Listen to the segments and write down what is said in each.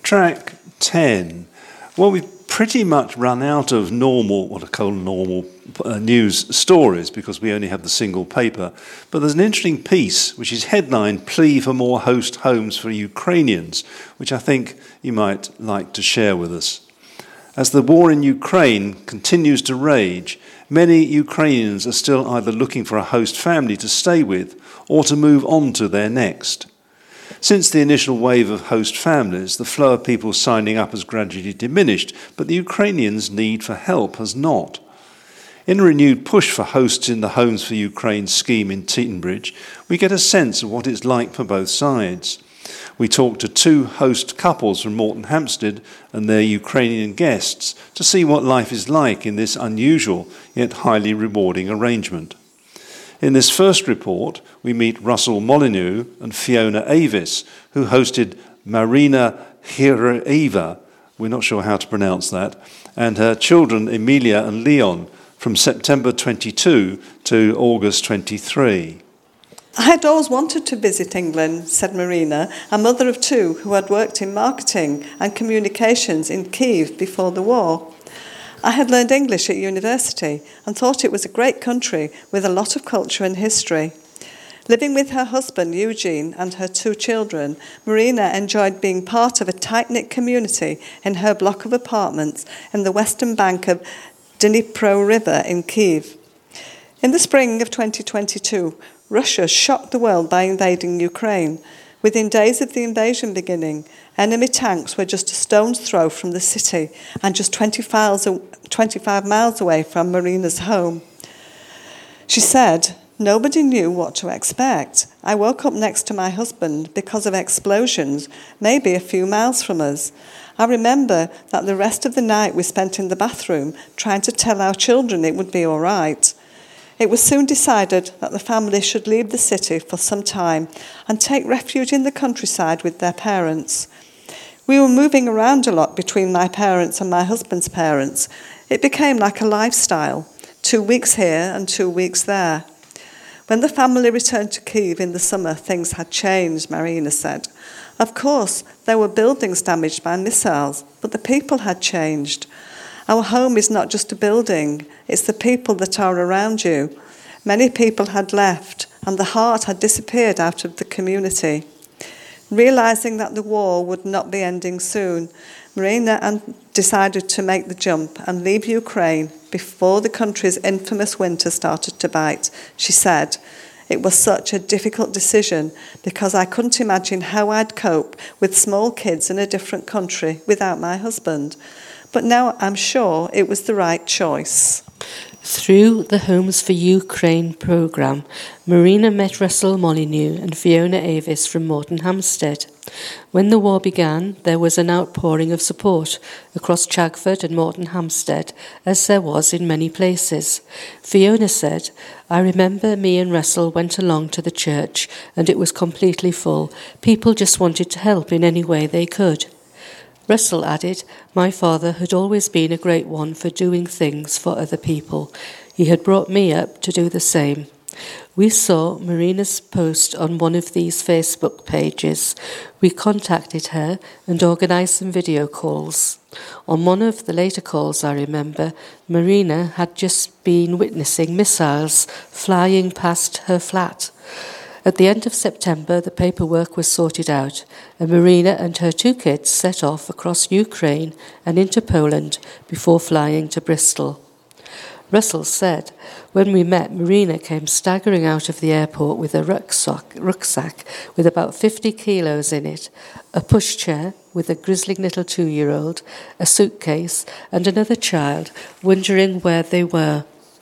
Track 10. Well, we've pretty much run out of what I call normal news stories because we only have the single paper. But there's an interesting piece which is headlined "Plea for More Host Homes for Ukrainians," which I think you might like to share with us. As the war in Ukraine continues to rage, many Ukrainians are still either looking for a host family to stay with or to move on to their next. Since the initial wave of host families, the flow of people signing up has gradually diminished, but the Ukrainians' need for help has not. In a renewed push for hosts in the Homes for Ukraine scheme in Tetonbridge, we get a sense of what it's like for both sides. We talked to two host couples from Moreton Hampstead and their Ukrainian guests to see what life is like in this unusual yet highly rewarding arrangement. In this first report, we meet Russell Molyneux and Fiona Avis, who hosted Marina Hiraeva, we're not sure how to pronounce that, and her children Emilia and Leon from September 22 to August 23. I had always wanted to visit England, said Marina, a mother of two who had worked in marketing and communications in Kyiv before the war. I had learned English at university and thought it was a great country with a lot of culture and history. Living with her husband, Eugene, and her two children, Marina enjoyed being part of a tight-knit community in her block of apartments in the western bank of Dnipro River in Kyiv. In the spring of 2022, Russia shocked the world by invading Ukraine. Within days of the invasion beginning, enemy tanks were just a stone's throw from the city and just 25 miles away from Marina's home. She said, "Nobody knew what to expect. I woke up next to my husband because of explosions, maybe a few miles from us. I remember that the rest of the night we spent in the bathroom trying to tell our children it would be all right. It was soon decided that the family should leave the city for some time and take refuge in the countryside with their parents. We were moving around a lot between my parents and my husband's parents. It became like a lifestyle, 2 weeks here and 2 weeks there. When the family returned to Kyiv in the summer, things had changed," Marina said. "Of course, there were buildings damaged by missiles, but the people had changed. Our home is not just a building, it's the people that are around you. Many people had left, and the heart had disappeared out of the community." Realising that the war would not be ending soon, Marina decided to make the jump and leave Ukraine before the country's infamous winter started to bite. She said, "It was such a difficult decision because I couldn't imagine how I'd cope with small kids in a different country without my husband. But now I'm sure it was the right choice." Through the Homes for Ukraine programme, Marina met Russell Molyneux and Fiona Avis from Moreton Hampstead. When the war began, there was an outpouring of support across Chagford and Moreton Hampstead, as there was in many places. Fiona said, "I remember me and Russell went along to the church and it was completely full. People just wanted to help in any way they could." Russell added, "My father had always been a great one for doing things for other people. He had brought me up to do the same." We saw Marina's post on one of these Facebook pages. We contacted her and organised some video calls. On one of the later calls, I remember, Marina had just been witnessing missiles flying past her flat. At the end of September, the paperwork was sorted out, and Marina and her two kids set off across Ukraine and into Poland before flying to Bristol. Russell said, "When we met, Marina came staggering out of the airport with a rucksack with about 50 kilos in it, a pushchair with a grizzling little 2-year-old, a suitcase, and another child, wondering where they were."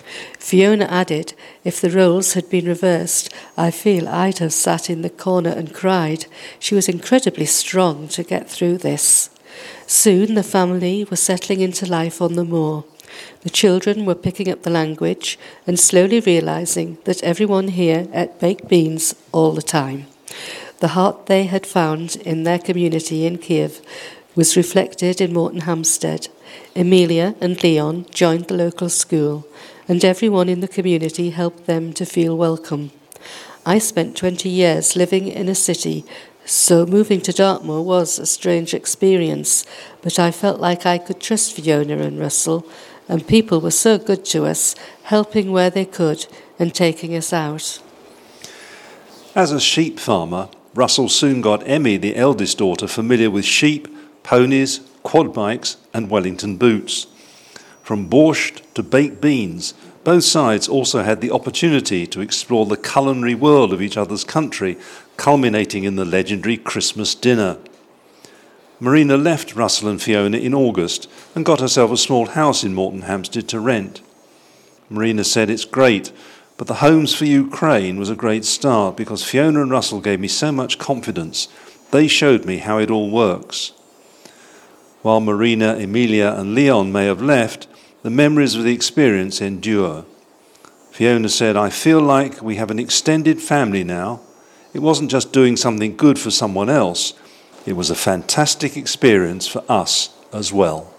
Fiona added, "If the roles had been reversed, I feel I'd have sat in the corner and cried. She was incredibly strong to get through this." Soon the family was settling into life on the moor. The children were picking up the language and slowly realising that everyone here ate baked beans all the time. The heart they had found in their community in Kyiv was reflected in Moreton Hampstead. Emilia and Leon joined the local school, and everyone in the community helped them to feel welcome. I spent 20 years living in a city So moving to Dartmoor was a strange experience, but I felt like I could trust Fiona and Russell, and people were so good to us, helping where they could and taking us out. As a sheep farmer, Russell soon got Emmy, the eldest daughter, familiar with sheep, ponies, quad bikes and Wellington boots. From borscht to baked beans, both sides also had the opportunity to explore the culinary world of each other's country, culminating in the legendary Christmas dinner. Marina left Russell and Fiona in August and got herself a small house in Moreton Hampstead to rent. Marina said, "It's great, but the Homes for Ukraine was a great start because Fiona and Russell gave me so much confidence. They showed me how it all works." While Marina, Emilia and Leon may have left, the memories of the experience endure. Fiona said, "I feel like we have an extended family now. It wasn't just doing something good for someone else. It was a fantastic experience for us as well."